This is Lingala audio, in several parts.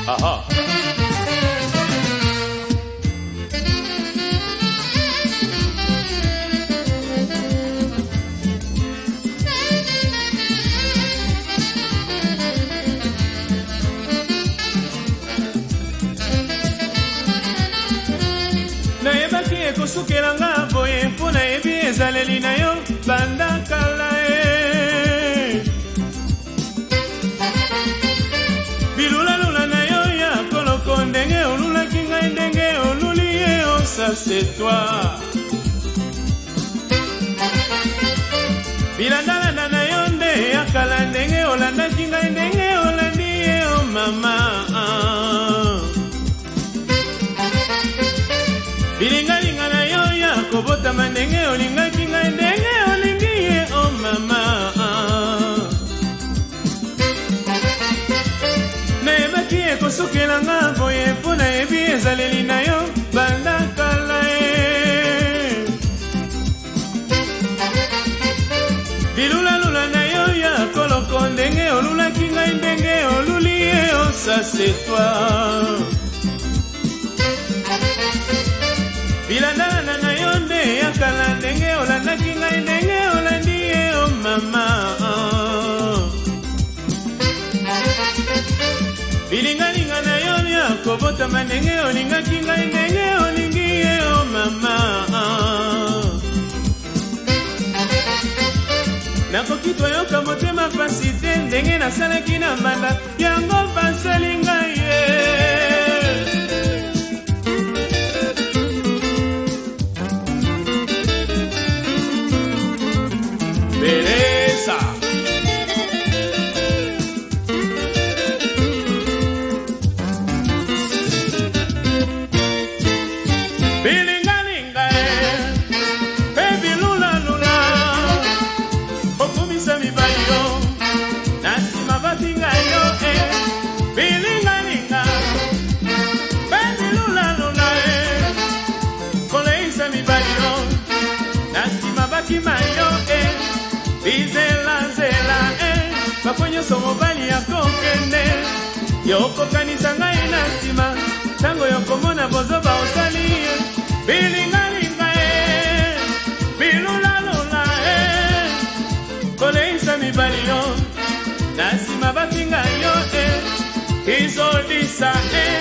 Aha. Nayebaki ekosukelanga boye mpo nayebi ezaleli na yo banda kala bilulalula na yo ya koloko ndenge olulaki ngai ndenge oluli ye osa c'est toi bilandalanda na yo nde yakala ndenge olandaki ngai ndenge olandi ye o mama bilingalinga na yo ya kobotama ndenge olingaki ngai ndenge olingi ye o mama nayebaki ekosukelanga boye mpo nayebi ezaleli na yo banda kala bilulalula na yo ya koloko ndenge olulaki ngai ndenge oluli ye osa c'est toi bilandana na yo nde yakala ndenge olandaki ngai ndenge olandi ye o mama bilingalinga na yo ya kobotama ndenge olingaki ngai ndenge olingi ye o mama nakoki toyoka motema pasi te ndenge nasalaki na mbanda yango basali ngai ye Beleza. Bilingalinga baby lula lula okumisa mibali yo nasima batinga yo bilingalinga baby lula lula koleisa mibali yo nasima bakima yo bizela zela bakonyo somo bali ya kokende yokokanisa ngai na nsima tango yokomona bozoba osali bilingalinga bilulalula koleisa mibali yo na nsima batinga yo izodisa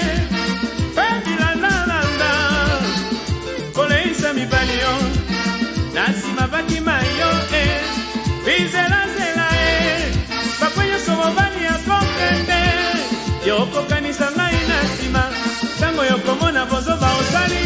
bilandalanda koleisa mibali yo na nsima bakima yo bizela zela bakonyo somo bali ya kokende yokokanisa ngai na nsima tango yokomona bozoba osali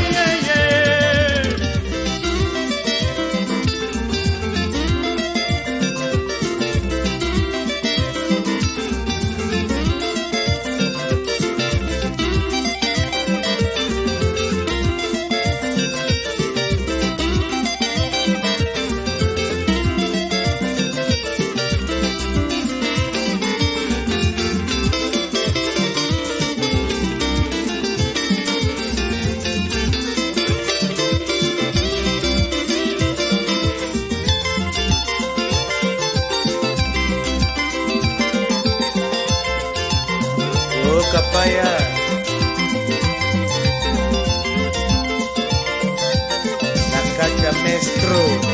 Kapaya Nakaja Mestro